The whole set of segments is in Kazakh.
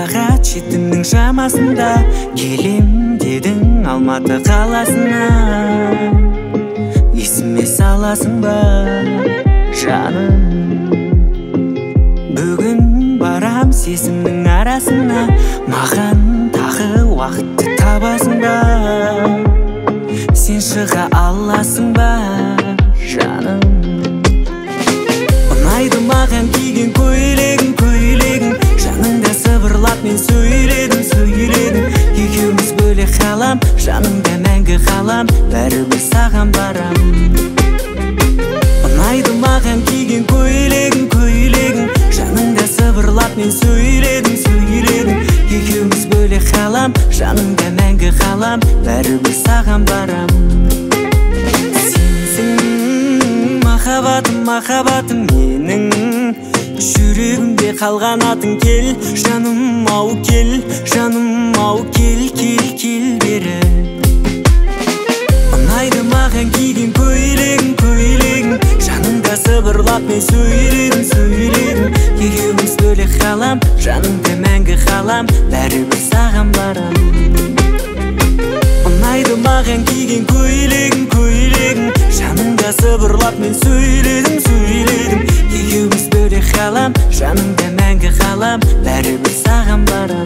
сағат жетінің шамасында келем дедің Алматы қаласына. Есіме саласың ба жаным? Бүгін барам сезімнің арасына, маған тағы уақытты табасың ба? Сен шыға аласың ба жаным? Ұнайды маған киген көйлегің, жаныңда сыбырлап мен сөйледім. Екеуміз бөлек қалам, жаныңда мәңгі қалам, бәрібір саған барам. Ұнайды маған киген көйлегің, жаныңда сыбырлап мен сөйледім. Екеуміз бөлек қалам, жаныңда мәңгі қалам, бәрібір саған барам. Сенсің махаббатым менің, жүрегімде қалған атың. Кел жаным ау кел бері. Ұнайды маған киген көйлегің, жаныңда сыбырлап мен сөйледім. Екеуміз бөлек қалам, жаныңда мәңгі қалам, бәрібір саған барам. Ұнайды маған киген көйлегің, жаныңда сыбырлап мен сөйледім. Екеуміз бөлек қалам, жаныңда мәңгі қалам, бәрібір саған барам.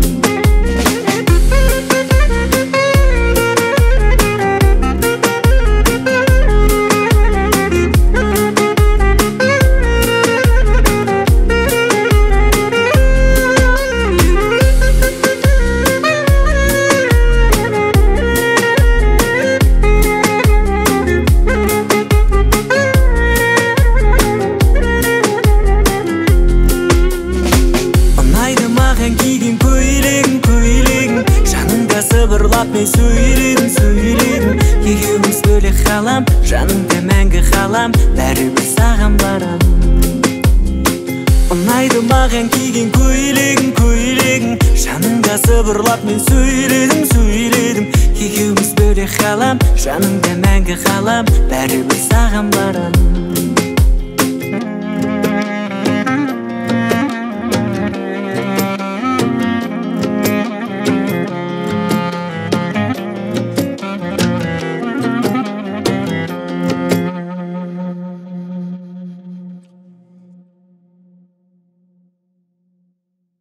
Киген көйлегің, жаныңда сыбырлап мен сөйледім. Екеуміз бөлек қалам, жаныңда мәңгі қалам, бәрібір саған барам. Ұнайды маған киген көйлегің, жаныңда сыбырлап мен сөйледім. Екеуміз бөлек қалам, жаныңда мәңгі қалам, бәрібір саған барам.